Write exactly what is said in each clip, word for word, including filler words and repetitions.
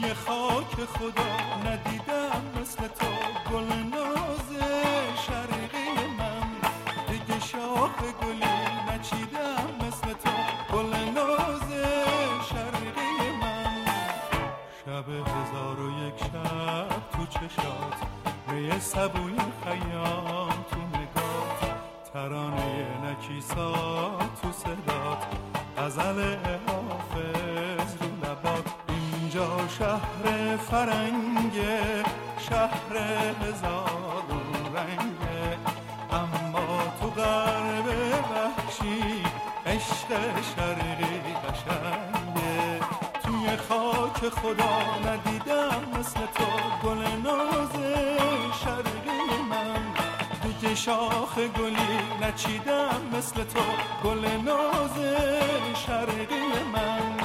توی خاک خدا ندیدم مثل تو گل ناز شرقی من، دیگه شاخ گلی نچیدم مثل تو گل ناز شرقی من. شب هزار و یک شب تو چشات، می سبوی خیام تو نگات، ترانه نکیسا تو صدات، غزل حافظ رو لبات. اینجا شهر فرنگه، شهر هزار رنگه، اما تو غرب وحشی عشق شرقی قشنگه. توی خاک خدا ندیدم مثل تو گل ناز شرقی من، دیگه شاخ گلی نچیدم مثل تو گل ناز شرقی من.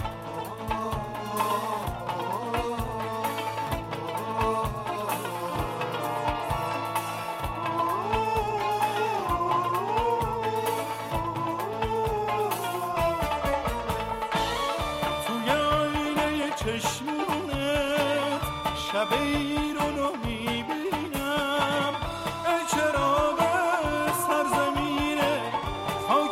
چشمونت شب ایرونو میبینم، ای چراغ سرزمین خاک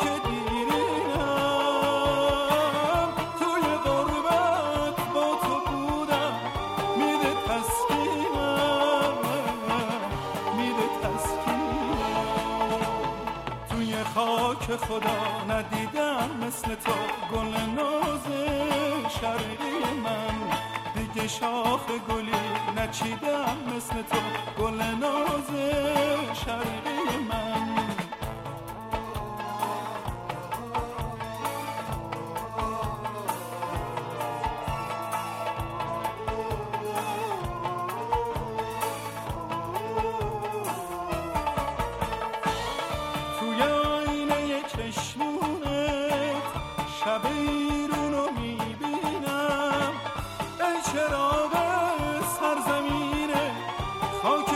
دیرینم. توی غربت با تو بودم میده تسکینم، میده تسکینم. توی خاک خدا ندیدم مثل تو گل ناز شرقی من، دیگه شاخ گلی نچیدم مثل تو گل ناز شرقی من. توی آینه چشمونت شب ایرونو میبینم، ای چراغ سرزمین خاک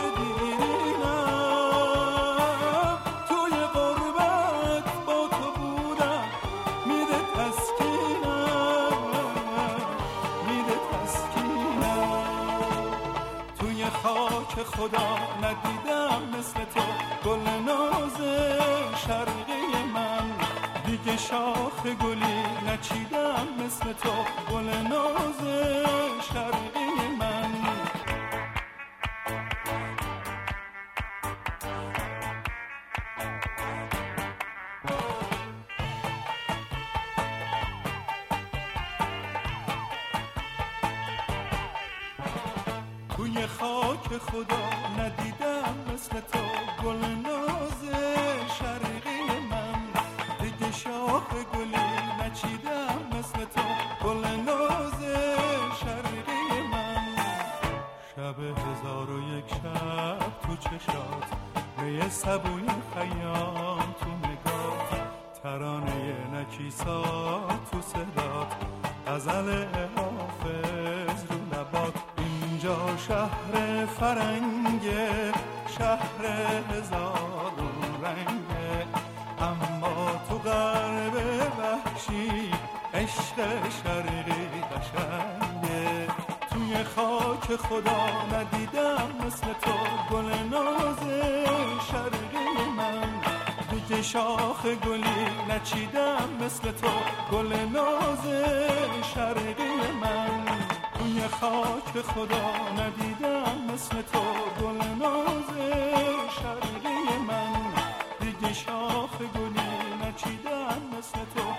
دیرینم. توی غربت با تو بودم میده تسکینم، میده تسکینم. توی خاک خدا ندیدم مثل تو گل ناز شرقی من، دیگه شاخ گلی نچیدم مثل تو گل ناز شرقی من. توی خاک خدا ندیدم مثل تو گل ناز شرقی من، دیگه شاخ گلی نچیدم مثل تو گل ناز شرقی من. شب هزار و یک شب تو چشات، می سبوی خیام تو نگات، ترانه نکیسا تو صدات، غزل حافظ رو لبات. اینجا شهر فرنگه، شهر هزار رنگه، اما تو غرب وحشی عشق شرقی قشنگه. توی خاک خدا ندیدم مثل تو گل ناز شرقی من، دیگه شاخ گلی نچیدم مثل تو گل ناز شرقی من. توی خاک خدا ندیدم مثل تو گل ناز شرقی من، دیگه شاخ گلی نچیدم مثل تو